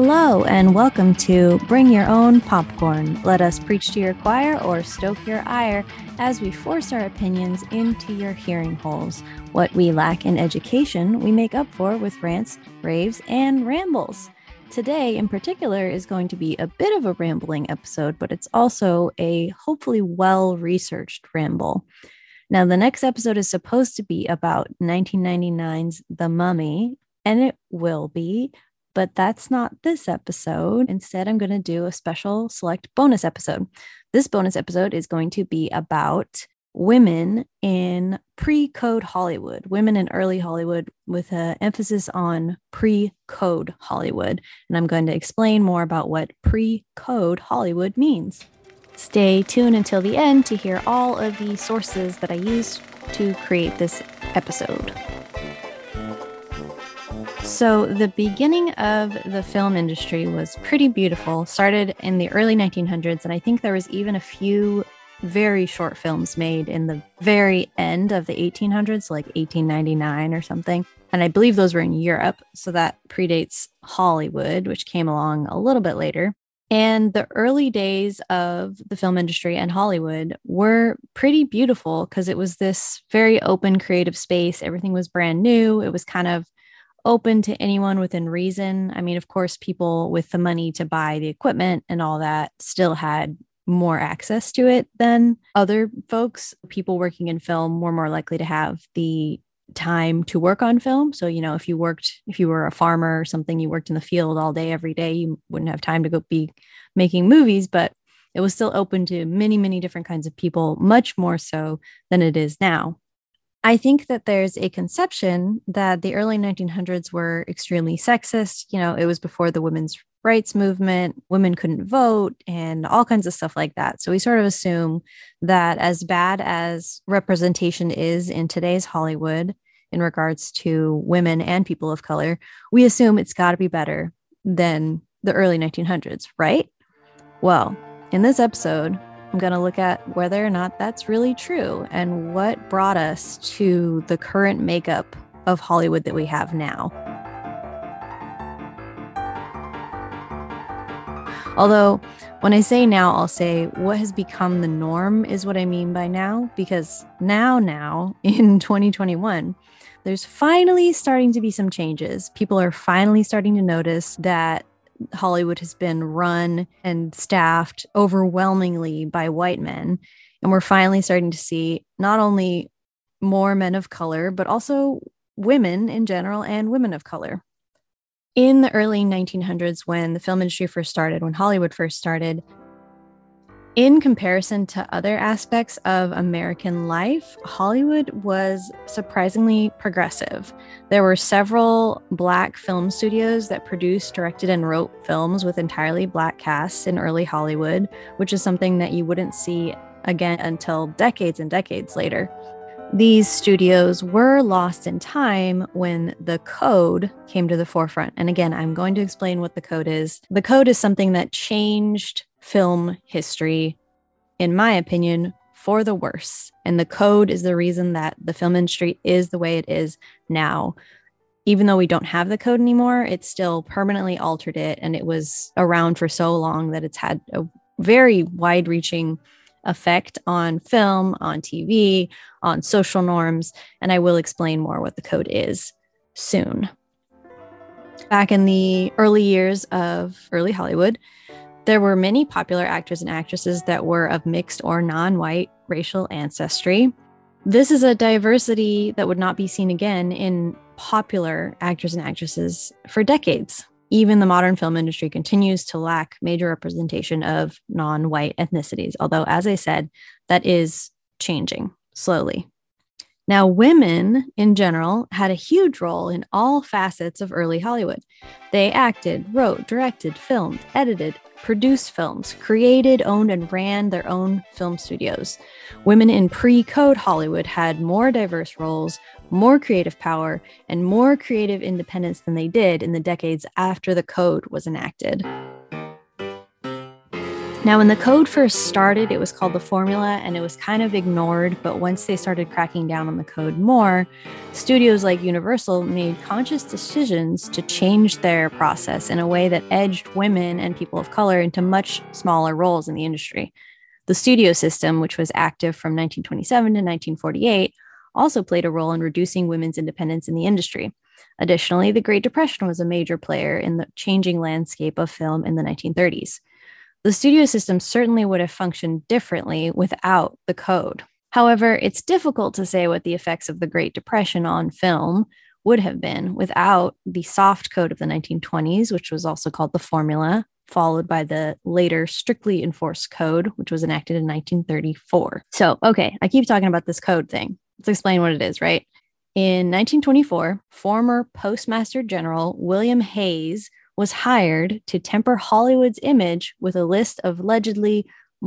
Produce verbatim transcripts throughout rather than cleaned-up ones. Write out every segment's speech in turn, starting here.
Hello and welcome to Bring Your Own Popcorn. Let us preach to your choir or stoke your ire as we force our opinions into your hearing holes. What we lack in education, we make up for with rants, raves, and rambles. Today, in particular, is going to be a bit of a rambling episode, but it's also a hopefully well-researched ramble. Now, the next episode is supposed to be about nineteen ninety-nine's The Mummy, and it will be, but that's not this episode. Instead, I'm going to do a special select bonus episode. This bonus episode is going to be about women in pre-code Hollywood, women in early Hollywood with an emphasis on pre-code Hollywood. And I'm going to explain more about what pre-code Hollywood means. Stay tuned until the end to hear all of the sources that I used to create this episode. So the beginning of the film industry was pretty beautiful, started in the early nineteen hundreds, and I think there was even a few very short films made in the very end of the eighteen hundreds, like eighteen ninety-nine or something. And I believe those were in Europe, so that predates Hollywood, which came along a little bit later. And the early days of the film industry and Hollywood were pretty beautiful because it was this very open creative space. Everything was brand new. It was kind of open to anyone within reason. I mean, of course, people with the money to buy the equipment and all that still had more access to it than other folks. People working in film were more likely to have the time to work on film. So, you know, if you worked, if you were a farmer or something, you worked in the field all day, every day, you wouldn't have time to go be making movies, but it was still open to many, many different kinds of people, much more so than it is now. I think that there's a conception that the early nineteen hundreds were extremely sexist. You know, it was before the women's rights movement, women couldn't vote and all kinds of stuff like that. So we sort of assume that as bad as representation is in today's Hollywood in regards to women and people of color, we assume it's got to be better than the early nineteen hundreds, right? Well, in this episode, I'm going to look at whether or not that's really true and what brought us to the current makeup of Hollywood that we have now. Although when I say now, I'll say what has become the norm is what I mean by now, because now, now in twenty twenty-one, there's finally starting to be some changes. People are finally starting to notice that Hollywood has been run and staffed overwhelmingly by white men. And we're finally starting to see not only more men of color, but also women in general and women of color. In the early nineteen hundreds, when the film industry first started, when Hollywood first started, in comparison to other aspects of American life, Hollywood was surprisingly progressive. There were several Black film studios that produced, directed, and wrote films with entirely Black casts in early Hollywood, which is something that you wouldn't see again until decades and decades later. These studios were lost in time when the code came to the forefront. And again, I'm going to explain what the code is. The code is something that changed film history, in my opinion, for the worse. And the code is the reason that the film industry is the way it is now. Even though we don't have the code anymore, it still permanently altered it. And it was around for so long that it's had a very wide-reaching effect on film, on T V, on social norms. And I will explain more what the code is soon. Back in the early years of early Hollywood, there were many popular actors and actresses that were of mixed or non-white racial ancestry. This is a diversity that would not be seen again in popular actors and actresses for decades. Even the modern film industry continues to lack major representation of non-white ethnicities, although, as I said, that is changing slowly. Now, women in general had a huge role in all facets of early Hollywood. They acted, wrote, directed, filmed, edited, produced films, created, owned, and ran their own film studios. Women in pre-code Hollywood had more diverse roles, more creative power, and more creative independence than they did in the decades after the code was enacted. Now, when the code first started, it was called the formula, and it was kind of ignored. But once they started cracking down on the code more, studios like Universal made conscious decisions to change their process in a way that edged women and people of color into much smaller roles in the industry. The studio system, which was active from nineteen twenty-seven to nineteen forty-eight, also played a role in reducing women's independence in the industry. Additionally, the Great Depression was a major player in the changing landscape of film in the nineteen thirties. The studio system certainly would have functioned differently without the code. However, it's difficult to say what the effects of the Great Depression on film would have been without the soft code of the nineteen twenties, which was also called the formula, followed by the later strictly enforced code, which was enacted in nineteen thirty-four. So, okay, I keep talking about this code thing. Let's explain what it is, right? In nineteen twenty-four, former Postmaster General William Hayes was hired to temper Hollywood's image with a list of allegedly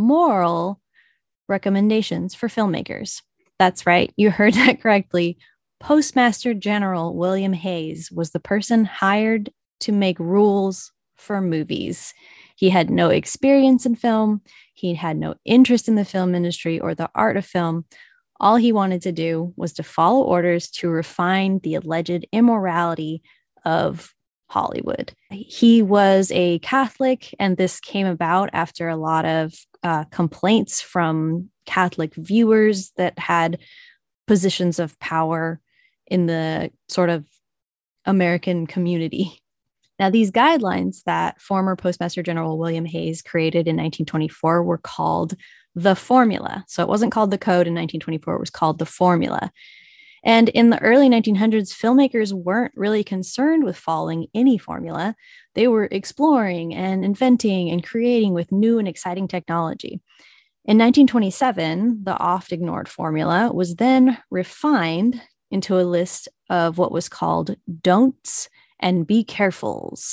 moral recommendations for filmmakers. That's right, you heard that correctly. Postmaster General William Hayes was the person hired to make rules for movies. He had no experience in film. He had no interest in the film industry or the art of film. All he wanted to do was to follow orders to refine the alleged immorality of Hollywood. He was a Catholic, and this came about after a lot of uh, complaints from Catholic viewers that had positions of power in the sort of American community. Now, these guidelines that former Postmaster General William Hayes created in nineteen twenty-four were called the formula. So it wasn't called the code in nineteen twenty-four, it was called the formula. And in the early nineteen hundreds, filmmakers weren't really concerned with following any formula. They were exploring and inventing and creating with new and exciting technology. In nineteen twenty-seven, the oft ignored formula was then refined into a list of what was called don'ts and be carefuls.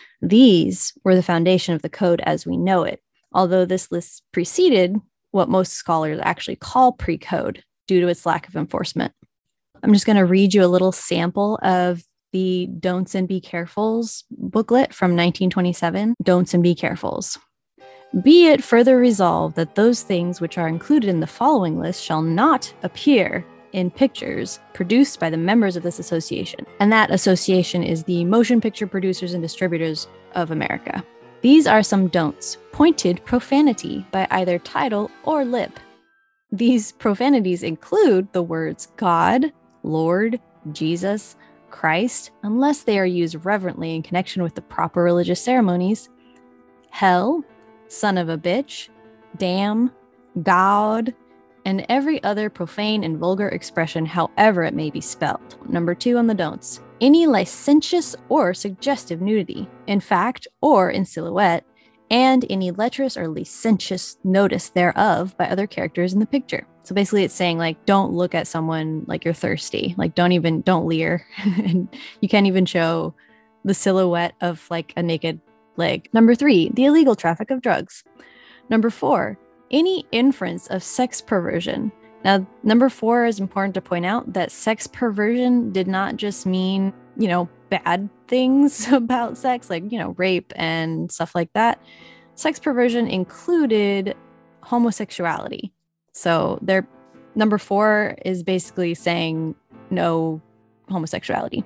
These were the foundation of the code as we know it, although this list preceded what most scholars actually call pre-code due to its lack of enforcement. I'm just going to read you a little sample of the Don'ts and Be Carefuls booklet from nineteen twenty-seven. Don'ts and Be Carefuls. Be it further resolved that those things which are included in the following list shall not appear in pictures produced by the members of this association. And that association is the Motion Picture Producers and Distributors of America. These are some don'ts: pointed profanity by either title or lip. These profanities include the words God, Lord, Jesus, Christ, unless they are used reverently in connection with the proper religious ceremonies, hell, son of a bitch, damn, God, and every other profane and vulgar expression, however it may be spelled. Number two on the don'ts: any licentious or suggestive nudity, in fact or in silhouette, and any lecherous or licentious notice thereof by other characters in the picture. So basically it's saying, like, don't look at someone like you're thirsty. Like, don't even, don't leer. And you can't even show the silhouette of like a naked leg. Number three, the illegal traffic of drugs. Number four, any inference of sex perversion. Now, number four is important to point out that sex perversion did not just mean, you know, bad things about sex, like, you know, rape and stuff like that. Sex perversion included homosexuality. So their number four is basically saying no homosexuality.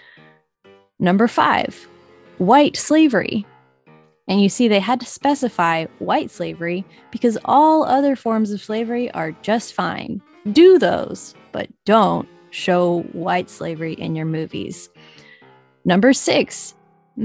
Number five, white slavery. And you see, they had to specify white slavery because all other forms of slavery are just fine. Do those, but don't show white slavery in your movies. Number six,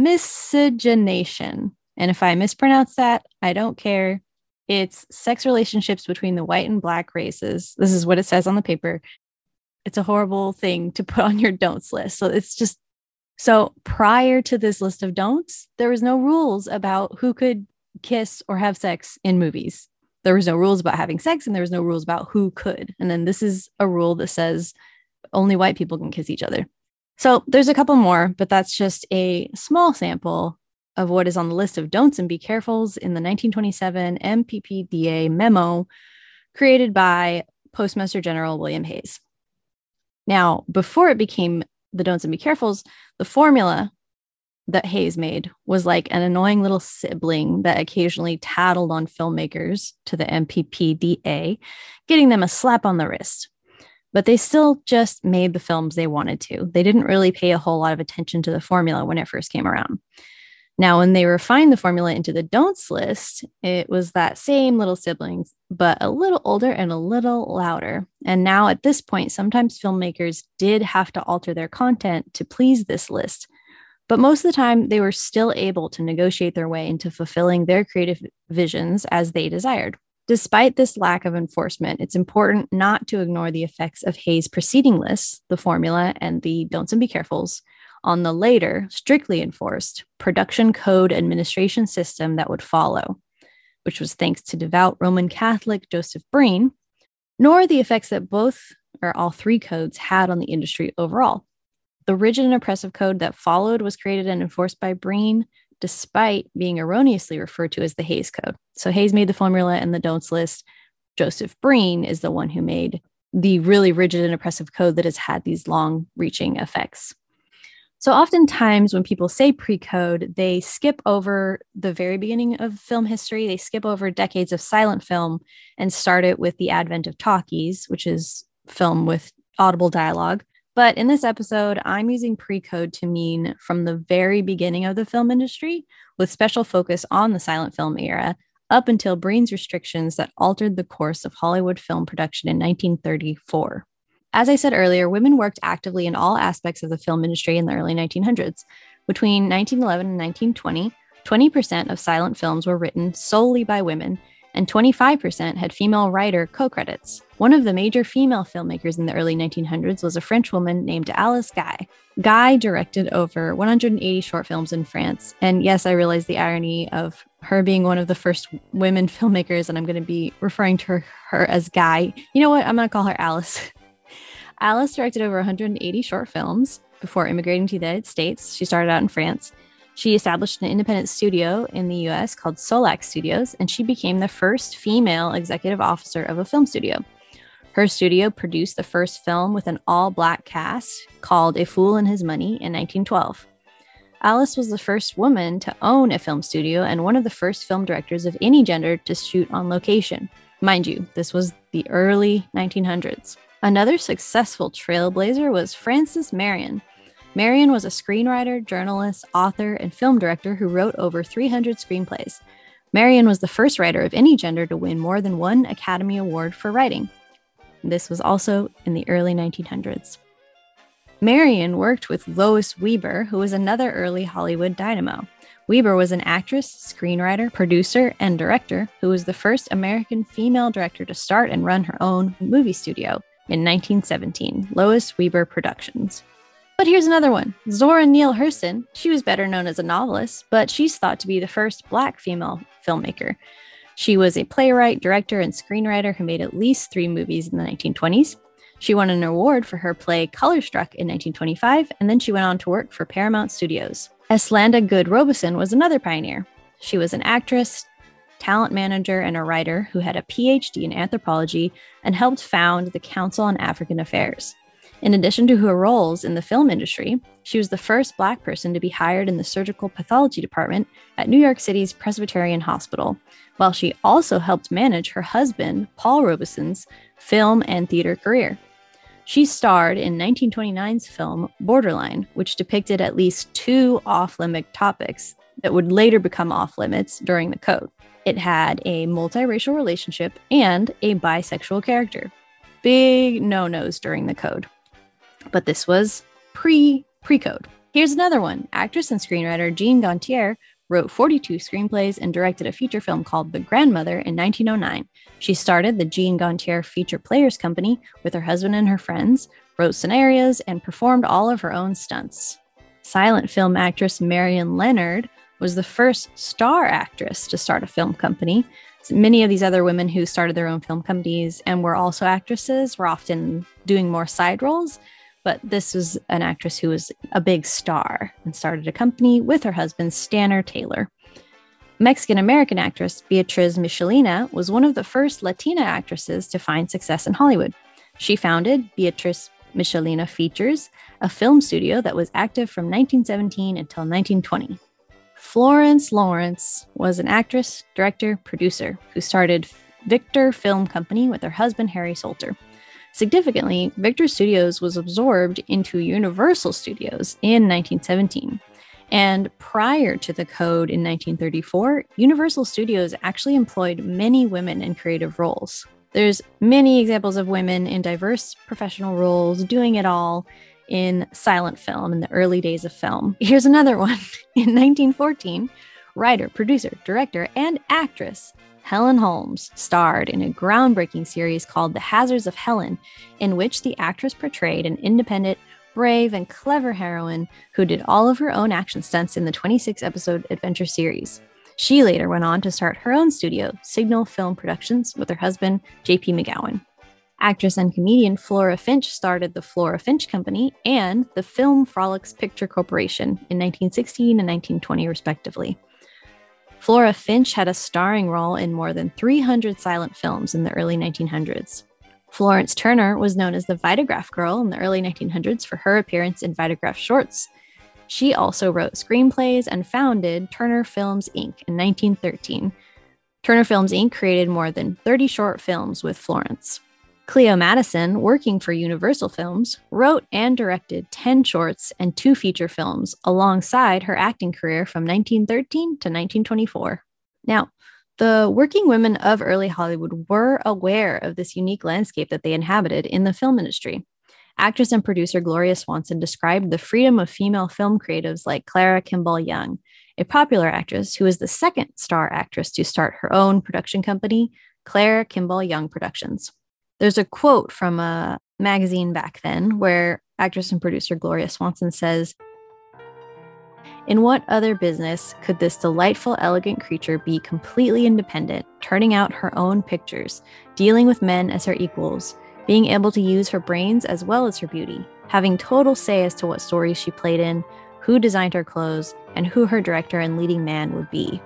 miscegenation. And if I mispronounce that, I don't care. It's sex relationships between the white and black races. This is what it says on the paper. It's a horrible thing to put on your don'ts list. So it's just, so prior to this list of don'ts, there was no rules about who could kiss or have sex in movies. There was no rules about having sex, and there was no rules about who could. And then this is a rule that says only white people can kiss each other. So there's a couple more, but that's just a small sample of what is on the list of don'ts and be carefuls in the nineteen twenty-seven M P P D A memo created by Postmaster General William Hayes. Now, before it became the don'ts and be carefuls, the formula that Hays made was like an annoying little sibling that occasionally tattled on filmmakers to the M P P D A, getting them a slap on the wrist. But they still just made the films they wanted to. They didn't really pay a whole lot of attention to the formula when it first came around. Now, when they refined the formula into the don'ts list, it was that same little siblings, but a little older and a little louder. And now at this point, sometimes filmmakers did have to alter their content to please this list. But most of the time, they were still able to negotiate their way into fulfilling their creative visions as they desired. Despite this lack of enforcement, it's important not to ignore the effects of Hays' preceding lists, the formula and the don'ts and be carefuls, on the later, strictly enforced production code administration system that would follow, which was thanks to devout Roman Catholic Joseph Breen, nor the effects that both or all three codes had on the industry overall. The rigid and oppressive code that followed was created and enforced by Breen, despite being erroneously referred to as the Hays Code. So Hays made the formula and the don'ts list. Joseph Breen is the one who made the really rigid and oppressive code that has had these long-reaching effects. So oftentimes when people say pre-code, they skip over the very beginning of film history. They skip over decades of silent film and start it with the advent of talkies, which is film with audible dialogue. But in this episode, I'm using pre-code to mean from the very beginning of the film industry, with special focus on the silent film era, up until Breen's restrictions that altered the course of Hollywood film production in nineteen thirty-four. As I said earlier, women worked actively in all aspects of the film industry in the early nineteen hundreds. Between nineteen eleven and nineteen twenty, twenty percent of silent films were written solely by women, and twenty-five percent had female writer co-credits. One of the major female filmmakers in the early nineteen hundreds was a French woman named Alice Guy. Guy directed over one hundred eighty short films in France. And yes, I realize the irony of her being one of the first women filmmakers, and I'm going to be referring to her, her as Guy. You know what? I'm going to call her Alice. Alice directed over one hundred eighty short films before immigrating to the United States. She started out in France. She established an independent studio in the U S called Solax Studios, and she became the first female executive officer of a film studio. Her studio produced the first film with an all-black cast called A Fool and His Money in nineteen twelve. Alice was the first woman to own a film studio and one of the first film directors of any gender to shoot on location. Mind you, this was the early nineteen hundreds. Another successful trailblazer was Frances Marion. Marion was a screenwriter, journalist, author, and film director who wrote over three hundred screenplays. Marion was the first writer of any gender to win more than one Academy Award for writing. This was also in the early nineteen hundreds. Marion worked with Lois Weber, who was another early Hollywood dynamo. Weber was an actress, screenwriter, producer, and director who was the first American female director to start and run her own movie studio in nineteen seventeen, Lois Weber Productions. But here's another one, Zora Neale Hurston. She was better known as a novelist, but she's thought to be the first Black female filmmaker. She was a playwright, director, and screenwriter who made at least three movies in the nineteen twenties. She won an award for her play Colorstruck in nineteen twenty-five, and then she went on to work for Paramount Studios. Eslanda Good Robeson was another pioneer. She was an actress, talent manager, and a writer who had a P H D in anthropology and helped found the Council on African Affairs. In addition to her roles in the film industry, she was the first Black person to be hired in the surgical pathology department at New York City's Presbyterian Hospital, while she also helped manage her husband, Paul Robeson's, film and theater career. She starred in nineteen twenty-nine's film Borderline, which depicted at least two off-limit topics that would later become off-limits during the code. It had a multiracial relationship and a bisexual character. Big no-nos during the code. But this was pre, pre-code. Here's another one. Actress and screenwriter Jean Gaultier wrote forty-two screenplays and directed a feature film called The Grandmother in nineteen oh nine. She started the Jean Gaultier Feature Players Company with her husband and her friends, wrote scenarios, and performed all of her own stunts. Silent film actress Marion Leonard was the first star actress to start a film company. So many of these other women who started their own film companies and were also actresses were often doing more side roles, but this was an actress who was a big star and started a company with her husband, Stanner Taylor. Mexican-American actress Beatriz Michelina was one of the first Latina actresses to find success in Hollywood. She founded Beatriz Michelina Features, a film studio that was active from nineteen seventeen until nineteen twenty. Florence Lawrence was an actress, director, producer who started Victor Film Company with her husband, Harry Salter. Significantly, Victor Studios was absorbed into Universal Studios in nineteen seventeen. And prior to the code in nineteen thirty-four, Universal Studios actually employed many women in creative roles. There's many examples of women in diverse professional roles doing it all in silent film in the early days of film. Here's another one. In nineteen fourteen, writer, producer, director, and actress Helen Holmes starred in a groundbreaking series called The Hazards of Helen, in which the actress portrayed an independent, brave, and clever heroine who did all of her own action stunts in the twenty-six episode adventure series. She later went on to start her own studio, Signal Film Productions, with her husband, J P McGowan. Actress and comedian Flora Finch started the Flora Finch Company and the Film Frolics Picture Corporation in nineteen sixteen and nineteen twenty, respectively. Flora Finch had a starring role in more than three hundred silent films in the early nineteen hundreds. Florence Turner was known as the Vitagraph Girl in the early nineteen hundreds for her appearance in Vitagraph shorts. She also wrote screenplays and founded Turner Films, Incorporated in nineteen thirteen. Turner Films, Incorporated created more than thirty short films with Florence. Cleo Madison, working for Universal Films, wrote and directed ten shorts and two feature films alongside her acting career from nineteen thirteen to nineteen twenty-four. Now, the working women of early Hollywood were aware of this unique landscape that they inhabited in the film industry. Actress and producer Gloria Swanson described the freedom of female film creatives like Clara Kimball Young, a popular actress who is the second star actress to start her own production company, Clara Kimball Young Productions. There's a quote from a magazine back then where actress and producer Gloria Swanson says, "In what other business could this delightful, elegant creature be completely independent, turning out her own pictures, dealing with men as her equals, being able to use her brains as well as her beauty, having total say as to what stories she played in, who designed her clothes, and who her director and leading man would be?"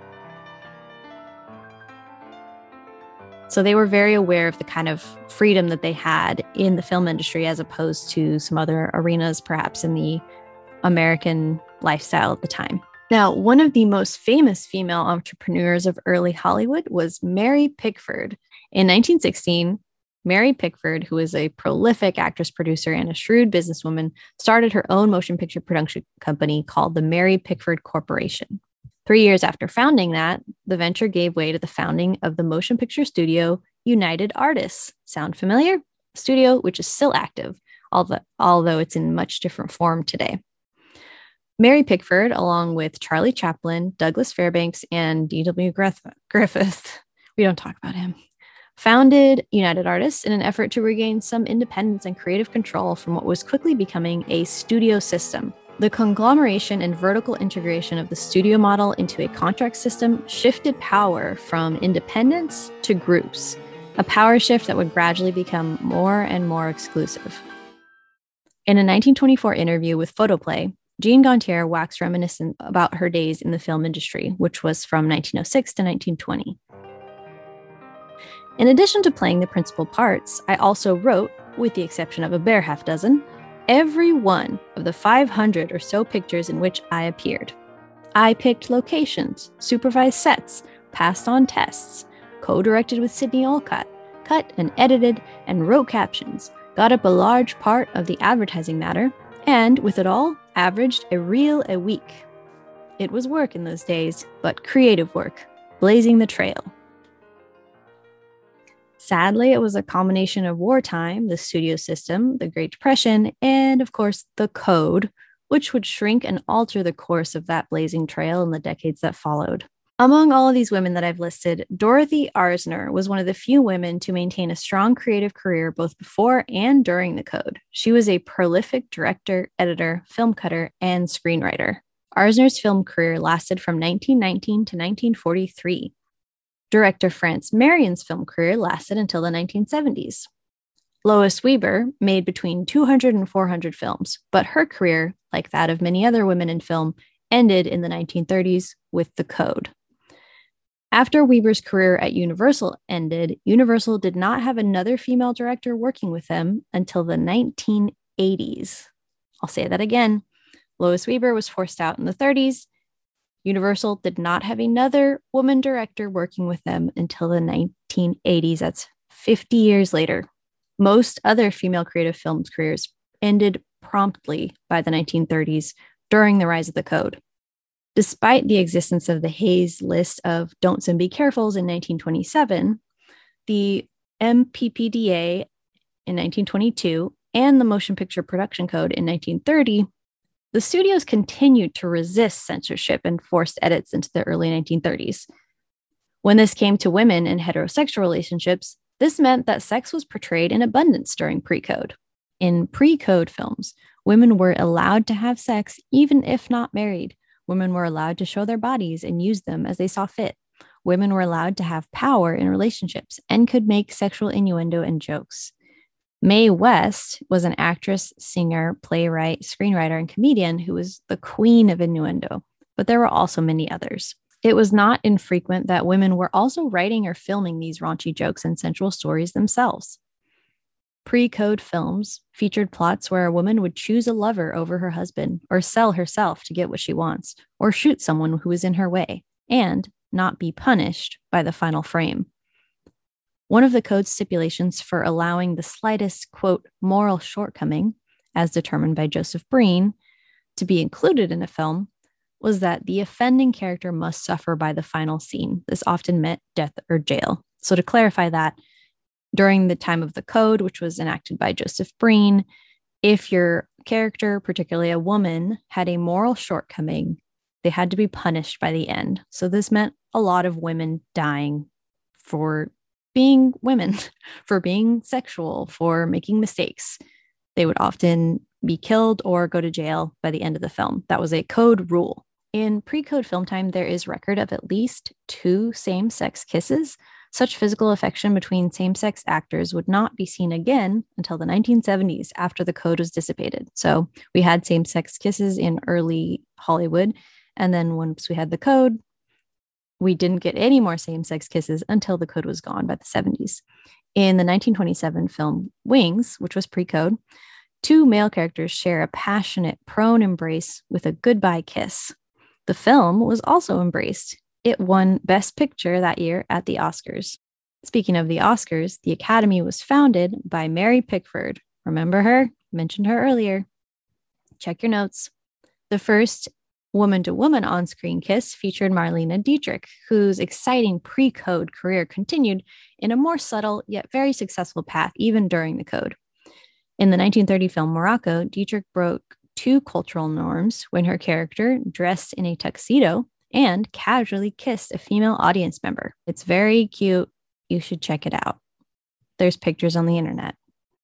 So they were very aware of the kind of freedom that they had in the film industry as opposed to some other arenas, perhaps in the American lifestyle at the time. Now, one of the most famous female entrepreneurs of early Hollywood was Mary Pickford. In nineteen sixteen, Mary Pickford, who is a prolific actress, producer, and a shrewd businesswoman, started her own motion picture production company called the Mary Pickford Corporation. Three years after founding that, the venture gave way to the founding of the motion picture studio United Artists. Sound familiar? A studio which is still active, although it's in much different form today. Mary Pickford, along with Charlie Chaplin, Douglas Fairbanks, and D W Griffith, we don't talk about him, founded United Artists in an effort to regain some independence and creative control from what was quickly becoming a studio system. The conglomeration and vertical integration of the studio model into a contract system shifted power from independence to groups, a power shift that would gradually become more and more exclusive. In a nineteen twenty-four interview with Photoplay, Jean Gontier waxed reminiscent about her days in the film industry, which was from nineteen oh six to nineteen twenty. In addition to playing the principal parts, I also wrote, with the exception of a bare half dozen, every one of the five hundred or so pictures in which I appeared. I picked locations, supervised sets, passed on tests, co-directed with Sidney Olcott, cut and edited and wrote captions, got up a large part of the advertising matter, and with it all, averaged a reel a week. It was work in those days, but creative work, blazing the trail. Sadly, it was a combination of wartime, the studio system, the Great Depression, and of course, the code, which would shrink and alter the course of that blazing trail in the decades that followed. Among all of these women that I've listed, Dorothy Arzner was one of the few women to maintain a strong creative career both before and during the code. She was a prolific director, editor, film cutter, and screenwriter. Arzner's film career lasted from nineteen nineteen to nineteen forty-three. Director France Marion's film career lasted until the nineteen seventies. Lois Weber made between two hundred and four hundred films, but her career, like that of many other women in film, ended in the nineteen thirties with The Code. After Weber's career at Universal ended, Universal did not have another female director working with them until the nineteen eighties. I'll say that again. Lois Weber was forced out in the thirties. Universal did not have another woman director working with them until the nineteen eighties. That's fifty years later. Most other female creative films careers ended promptly by the nineteen thirties during the rise of the code. Despite the existence of the Hays list of don'ts and be carefuls in nineteen twenty-seven, the M P P D A in nineteen twenty-two and the Motion Picture Production Code in nineteen thirty, the studios continued to resist censorship and forced edits into the early nineteen thirties. When this came to women in heterosexual relationships, this meant that sex was portrayed in abundance during pre-code. In pre-code films, women were allowed to have sex even if not married. Women were allowed to show their bodies and use them as they saw fit. Women were allowed to have power in relationships and could make sexual innuendo and jokes. Mae West was an actress, singer, playwright, screenwriter, and comedian who was the queen of innuendo, but there were also many others. It was not infrequent that women were also writing or filming these raunchy jokes and sensual stories themselves. Pre-code films featured plots where a woman would choose a lover over her husband, or sell herself to get what she wants, or shoot someone who was in her way, and not be punished by the final frame. One of the code's stipulations for allowing the slightest, quote, moral shortcoming, as determined by Joseph Breen, to be included in a film was that the offending character must suffer by the final scene. This often meant death or jail. So to clarify that, during the time of the code, which was enacted by Joseph Breen, if your character, particularly a woman, had a moral shortcoming, they had to be punished by the end. So this meant a lot of women dying for being women, for being sexual, for making mistakes. They would often be killed or go to jail by the end of the film. That was a code rule. In pre-code film time, there is record of at least two same-sex kisses. Such physical affection between same-sex actors would not be seen again until the nineteen seventies after the code was dissipated. So we had same-sex kisses in early Hollywood. And then once we had the code, we didn't get any more same-sex kisses until the code was gone by the seventies. In the nineteen twenty-seven film Wings, which was pre-code, two male characters share a passionate prone embrace with a goodbye kiss. The film was also embraced. It won Best Picture that year at the Oscars. Speaking of the Oscars, the Academy was founded by Mary Pickford. Remember her? Mentioned her earlier. Check your notes. The first woman-to-woman on-screen kiss featured Marlene Dietrich, whose exciting pre-code career continued in a more subtle yet very successful path even during the code. In the nineteen thirty film Morocco, Dietrich broke two cultural norms when her character, dressed in a tuxedo, and casually kissed a female audience member. It's very cute. You should check it out. There's pictures on the internet.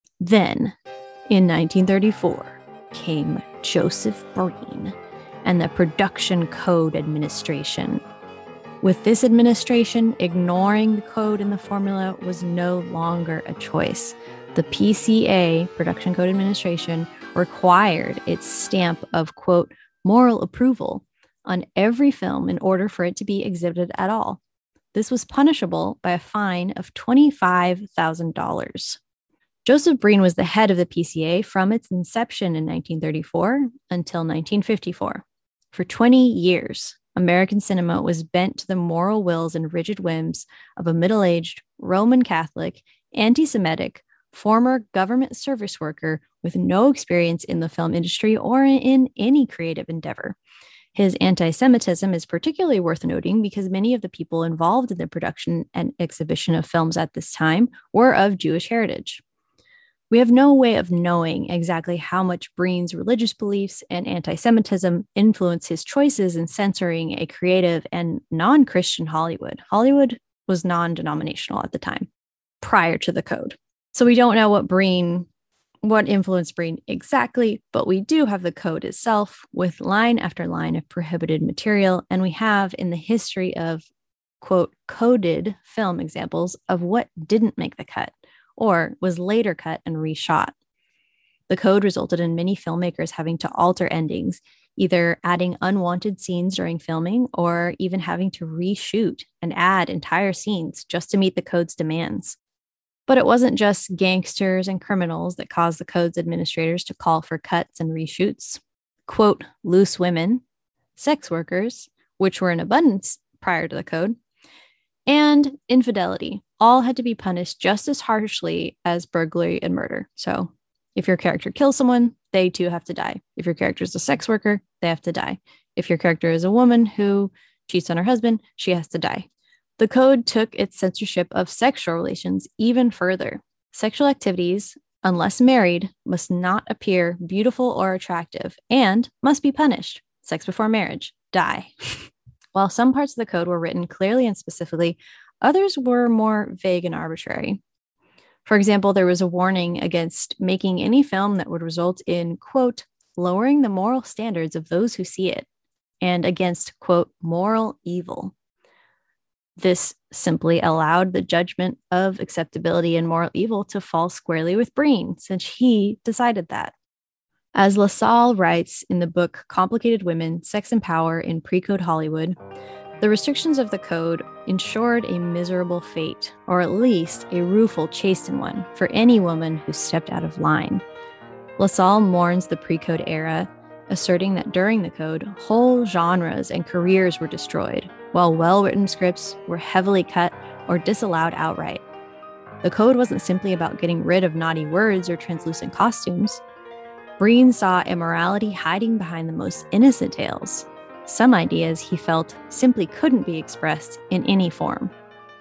Then, in nineteen thirty-four, came Joseph Breen and the Production Code Administration. With this administration, ignoring the code and the formula was no longer a choice. The P C A, Production Code Administration, required its stamp of, quote, moral approval on every film in order for it to be exhibited at all. This was punishable by a fine of twenty-five thousand dollars. Joseph Breen was the head of the P C A from its inception in nineteen thirty-four until nineteen fifty-four. For twenty years, American cinema was bent to the moral wills and rigid whims of a middle-aged Roman Catholic, anti-Semitic, former government service worker with no experience in the film industry or in any creative endeavor. His anti-Semitism is particularly worth noting because many of the people involved in the production and exhibition of films at this time were of Jewish heritage. We have no way of knowing exactly how much Breen's religious beliefs and anti-Semitism influenced his choices in censoring a creative and non-Christian Hollywood. Hollywood was non-denominational at the time, prior to the code. So we don't know what Breen, what influenced Breen exactly, but we do have the code itself with line after line of prohibited material. And we have in the history of, quote, coded film examples of what didn't make the cut or was later cut and reshot. The code resulted in many filmmakers having to alter endings, either adding unwanted scenes during filming or even having to reshoot and add entire scenes just to meet the code's demands. But it wasn't just gangsters and criminals that caused the code's administrators to call for cuts and reshoots. Quote, loose women, sex workers, which were in abundance prior to the code, and infidelity all had to be punished just as harshly as burglary and murder. So if your character kills someone, they too have to die. If your character is a sex worker, they have to die. If your character is a woman who cheats on her husband, she has to die. The code took its censorship of sexual relations even further. Sexual activities, unless married, must not appear beautiful or attractive and must be punished. Sex before marriage, die. While some parts of the code were written clearly and specifically, others were more vague and arbitrary. For example, there was a warning against making any film that would result in, quote, lowering the moral standards of those who see it, and against, quote, moral evil. This simply allowed the judgment of acceptability and moral evil to fall squarely with Breen, since he decided that. As LaSalle writes in the book Complicated Women, Sex and Power in Pre-Code Hollywood, the restrictions of the code ensured a miserable fate, or at least a rueful, chastened one, for any woman who stepped out of line. LaSalle mourns the pre-code era, asserting that during the code, whole genres and careers were destroyed, while well-written scripts were heavily cut or disallowed outright. The code wasn't simply about getting rid of naughty words or translucent costumes. Breen saw immorality hiding behind the most innocent tales. Some ideas, he felt, simply couldn't be expressed in any form.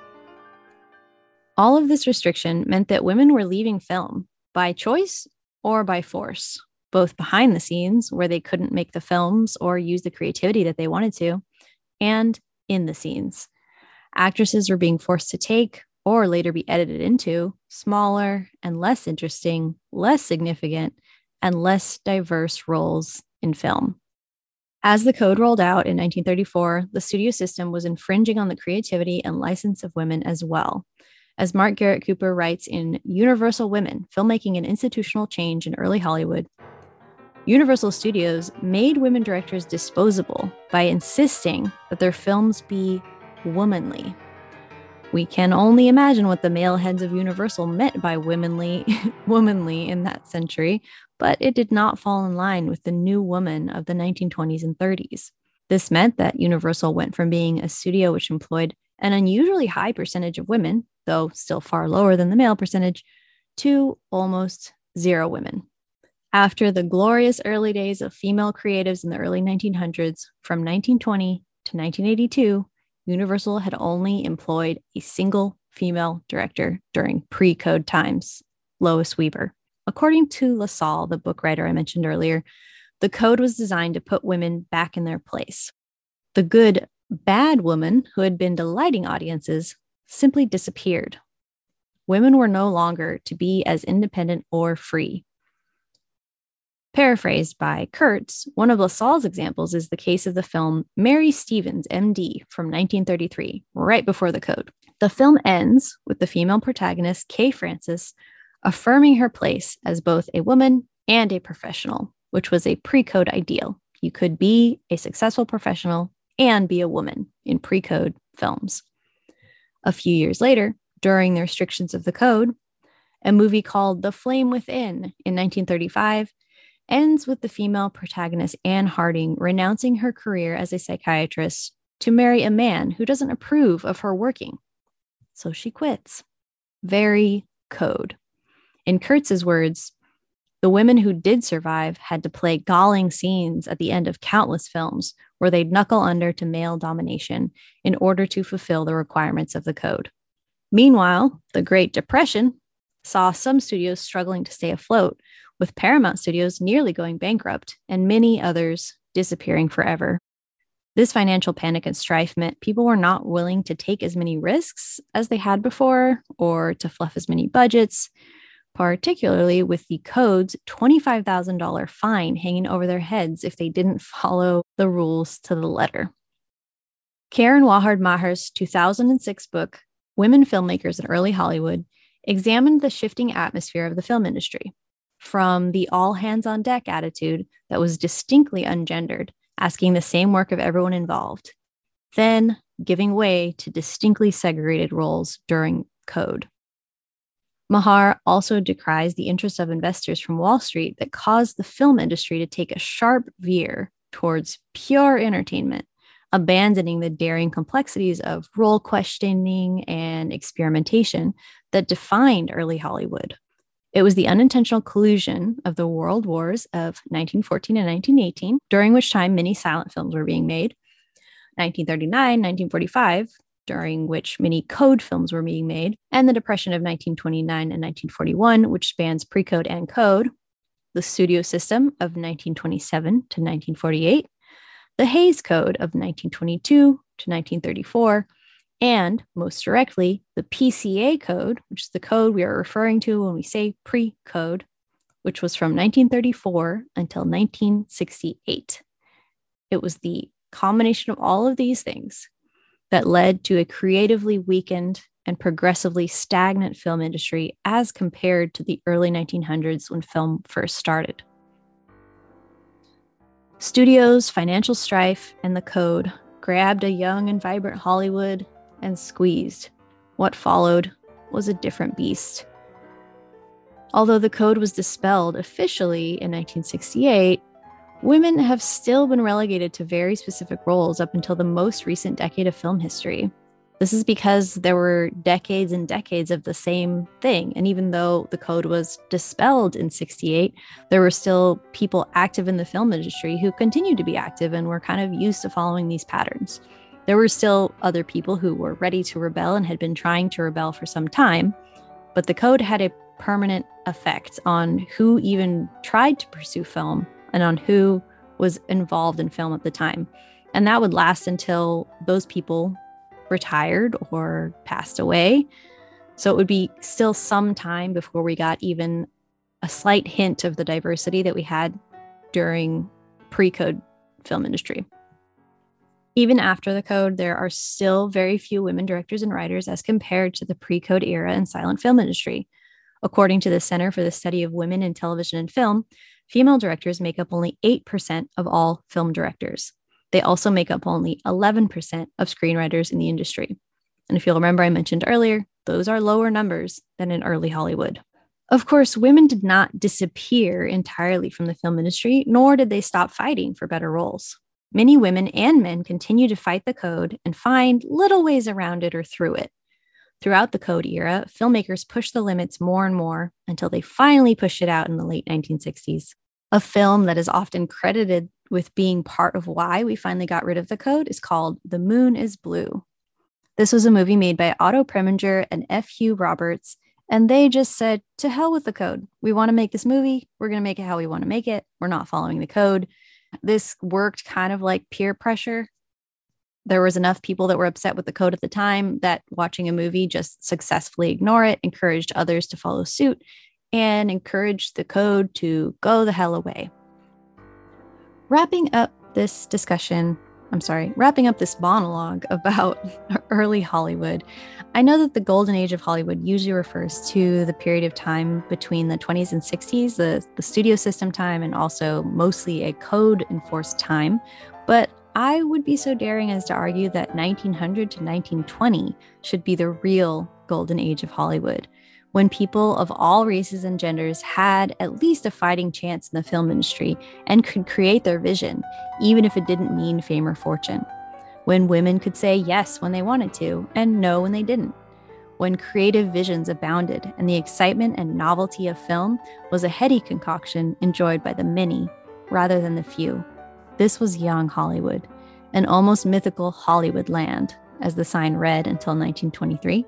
All of this restriction meant that women were leaving film by choice or by force, both behind the scenes, where they couldn't make the films or use the creativity that they wanted to, and in the scenes. Actresses were being forced to take, or later be edited into, smaller and less interesting, less significant, and less diverse roles in film. As the code rolled out in nineteen thirty-four, the studio system was infringing on the creativity and license of women as well. As Mark Garrett Cooper writes in Universal Women, Filmmaking and Institutional Change in Early Hollywood, Universal Studios made women directors disposable by insisting that their films be womanly. We can only imagine what the male heads of Universal meant by womanly, womanly in that century, but it did not fall in line with the new woman of the nineteen twenties and thirties. This meant that Universal went from being a studio which employed an unusually high percentage of women, though still far lower than the male percentage, to almost zero women. After the glorious early days of female creatives in the early nineteen hundreds, from nineteen twenty to nineteen eighty-two, Universal had only employed a single female director during pre-code times, Lois Weaver. According to LaSalle, the book writer I mentioned earlier, the code was designed to put women back in their place. The good, bad woman who had been delighting audiences simply disappeared. Women were no longer to be as independent or free. Paraphrased by Kurtz, one of LaSalle's examples is the case of the film Mary Stevens, M D, from nineteen thirty-three, right before the code. The film ends with the female protagonist, Kay Francis, affirming her place as both a woman and a professional, which was a pre-code ideal. You could be a successful professional and be a woman in pre-code films. A few years later, during the restrictions of the code, a movie called The Flame Within in nineteen thirty-five ends with the female protagonist Anne Harding renouncing her career as a psychiatrist to marry a man who doesn't approve of her working. So she quits. Very code. In Kurtz's words, the women who did survive had to play galling scenes at the end of countless films where they'd knuckle under to male domination in order to fulfill the requirements of the code. Meanwhile, the Great Depression saw some studios struggling to stay afloat, with Paramount Studios nearly going bankrupt and many others disappearing forever. This financial panic and strife meant people were not willing to take as many risks as they had before or to fluff as many budgets, particularly with the code's twenty-five thousand dollars fine hanging over their heads if they didn't follow the rules to the letter. Karen Wahard Maher's two thousand six book, Women Filmmakers in Early Hollywood, examined the shifting atmosphere of the film industry, from the all-hands-on-deck attitude that was distinctly ungendered, asking the same work of everyone involved, then giving way to distinctly segregated roles during code. Mahar also decries the interests of investors from Wall Street that caused the film industry to take a sharp veer towards pure entertainment, abandoning the daring complexities of role questioning and experimentation that defined early Hollywood. It was the unintentional collusion of the world wars of nineteen fourteen and nineteen eighteen, during which time many silent films were being made, nineteen thirty-nine, nineteen forty-five, during which many code films were being made, and the Depression of nineteen twenty-nine and nineteen forty-one, which spans pre-code and code, the studio system of nineteen twenty-seven to nineteen forty-eight, the Hays Code of nineteen twenty-two to nineteen thirty-four, and most directly, the P C A Code, which is the code we are referring to when we say pre-code, which was from nineteen thirty-four until nineteen sixty-eight. It was the combination of all of these things that led to a creatively weakened and progressively stagnant film industry as compared to the early nineteen hundreds when film first started. Studios, financial strife, and the code grabbed a young and vibrant Hollywood and squeezed. What followed was a different beast. Although the code was dispelled officially in nineteen sixty-eight, women have still been relegated to very specific roles up until the most recent decade of film history. This is because there were decades and decades of the same thing. And even though the code was dispelled in sixty-eight, there were still people active in the film industry who continued to be active and were kind of used to following these patterns. There were still other people who were ready to rebel and had been trying to rebel for some time, but the code had a permanent effect on who even tried to pursue film and on who was involved in film at the time. And that would last until those people retired or passed away. So it would be still some time before we got even a slight hint of the diversity that we had during pre-code film industry. Even after the code, there are still very few women directors and writers as compared to the pre-code era in silent film industry. According to the Center for the Study of Women in Television and Film, female directors make up only eight percent of all film directors. They also make up only eleven percent of screenwriters in the industry. And if you'll remember, I mentioned earlier, those are lower numbers than in early Hollywood. Of course, women did not disappear entirely from the film industry, nor did they stop fighting for better roles. Many women and men continue to fight the code and find little ways around it or through it. Throughout the code era, filmmakers pushed the limits more and more until they finally pushed it out in the late nineteen sixties. A film that is often credited with being part of why we finally got rid of the code is called The Moon is Blue. This was a movie made by Otto Preminger and F. Hugh Roberts, and they just said, to hell with the code. We want to make this movie. We're going to make it how we want to make it. We're not following the code. This worked kind of like peer pressure. There was enough people that were upset with the code at the time that watching a movie just successfully ignore it, encouraged others to follow suit, and encouraged the code to go the hell away. Wrapping up this discussion, I'm sorry, wrapping up this monologue about early Hollywood, I know that the golden age of Hollywood usually refers to the period of time between the twenties and sixties, the, the studio system time, and also mostly a code-enforced time. But I would be so daring as to argue that nineteen hundred to nineteen twenty should be the real golden age of Hollywood, when people of all races and genders had at least a fighting chance in the film industry and could create their vision, even if it didn't mean fame or fortune. When women could say yes when they wanted to and no when they didn't. When creative visions abounded and the excitement and novelty of film was a heady concoction enjoyed by the many rather than the few. This was young Hollywood, an almost mythical Hollywood land, as the sign read until nineteen twenty-three.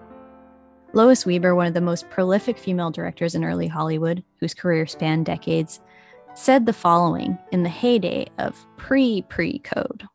Lois Weber, one of the most prolific female directors in early Hollywood, whose career spanned decades, said the following in the heyday of pre-pre-code.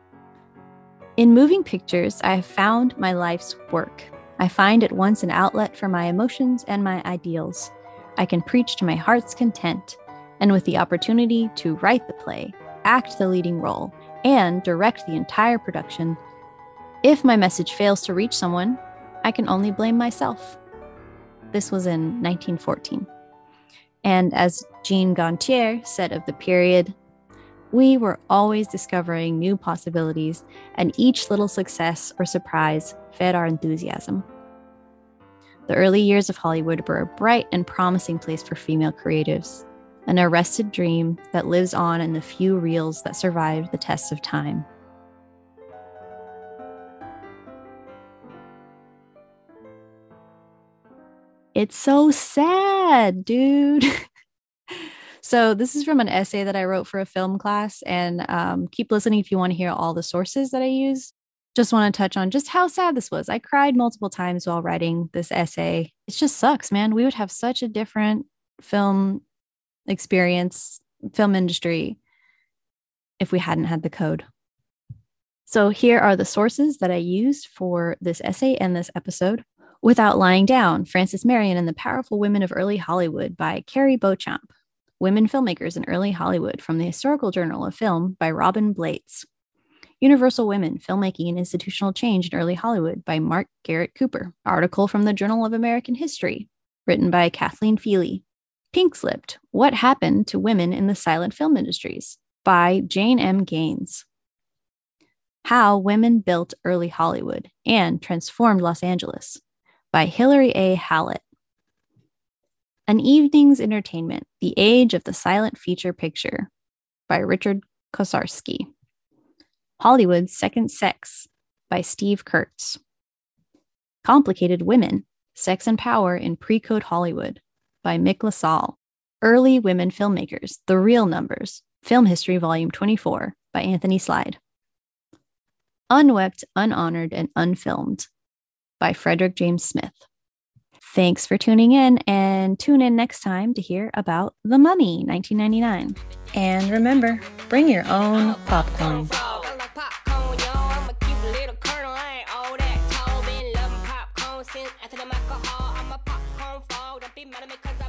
In moving pictures, I have found my life's work. I find at once an outlet for my emotions and my ideals. I can preach to my heart's content, and with the opportunity to write the play, act the leading role, and direct the entire production, if my message fails to reach someone, I can only blame myself. This was in nineteen fourteen. And as Jean Gontier said of the period, we were always discovering new possibilities, and each little success or surprise fed our enthusiasm. The early years of Hollywood were a bright and promising place for female creatives, an arrested dream that lives on in the few reels that survived the tests of time. It's so sad, dude. So this is from an essay that I wrote for a film class, and um, keep listening if you want to hear all the sources that I use. Just want to touch on just how sad this was. I cried multiple times while writing this essay. It just sucks, man. We would have such a different film experience, film industry, if we hadn't had the code. So here are the sources that I used for this essay and this episode. Without Lying Down, Frances Marion and the Powerful Women of Early Hollywood by Carrie Beauchamp. Women Filmmakers in Early Hollywood from the Historical Journal of Film by Robin Blates. Universal Women, Filmmaking and Institutional Change in Early Hollywood by Mark Garrett Cooper. Article from the Journal of American History, written by Kathleen Feely. Pink Slipped, What Happened to Women in the Silent Film Industries by Jane M. Gaines. How Women Built Early Hollywood and Transformed Los Angeles by Hilary A. Hallett. An Evening's Entertainment, The Age of the Silent Feature Picture by Richard Kosarsky. Hollywood's Second Sex by Steve Kurtz. Complicated Women, Sex and Power in Pre-Code Hollywood by Mick LaSalle. Early Women Filmmakers, The Real Numbers, Film History Volume twenty-four by Anthony Slide. Unwept, Unhonored, and Unfilmed by Frederick James Smith. Thanks for tuning in, and tune in next time to hear about The Mummy, nineteen ninety-nine. And remember, bring your own popcorn. After the alcohol, I'm a popcorn frog. Don't be mad at me 'cause I